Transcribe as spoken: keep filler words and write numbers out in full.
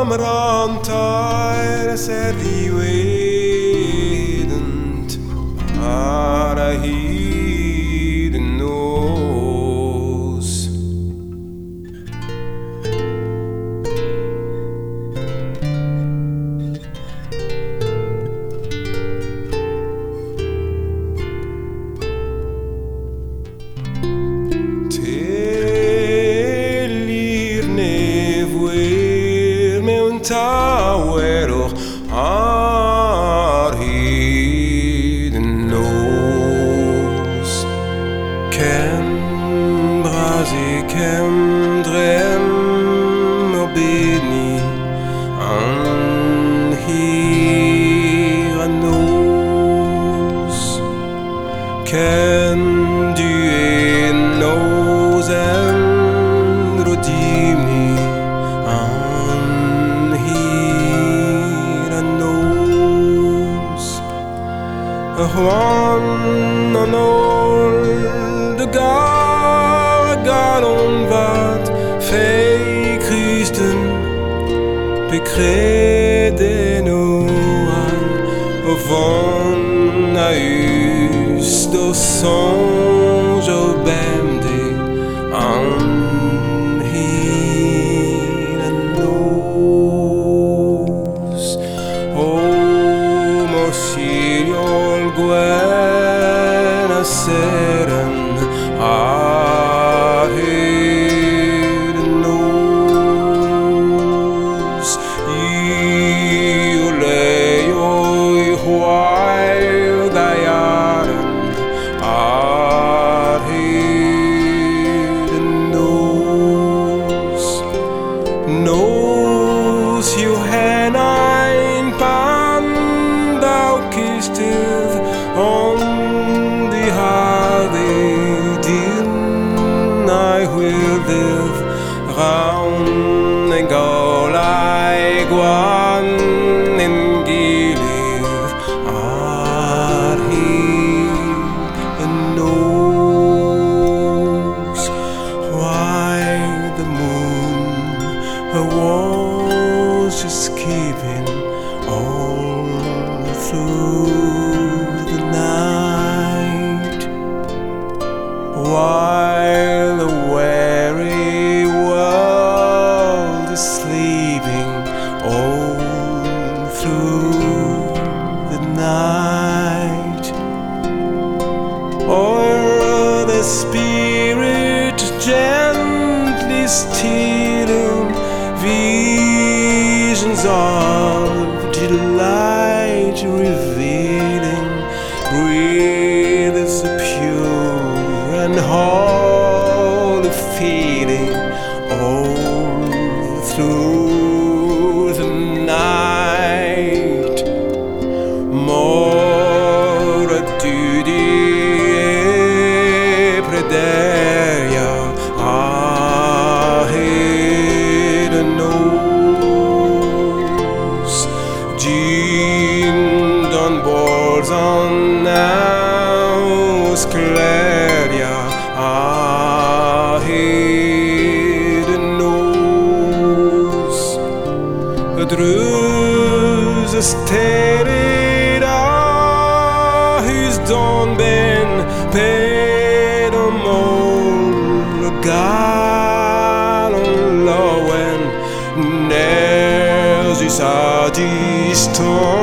amrantar ser livedent ara hiden nos. Tower ar hiden nos. Kem brasi kem drem og bedni an hira nos. Ken du en nosem rodimni Juan an ol de gar galon vat fei Christen bekreden o an o von a us do songe o bemde an hir an nos. O mosiliol gwen a seren ar hiden nos. Iu leo i hwael da jaren ar hiden nos. Nos ju hen ein pan thou kissed on the hardy din. I will live round and go like one in gilir ar hiden nos. Why the moon her was just keeping all through the night, while the weary world is sleeping all through the night. Or the spirit gently stealing visions of delight, revealing breathes a pure and holy feeling all through the night. More duty prederia a hiden nos. Gin don balls on naus claria a hiden nos. Drus sterid a his don ben pedomol galon lowen nes is a distant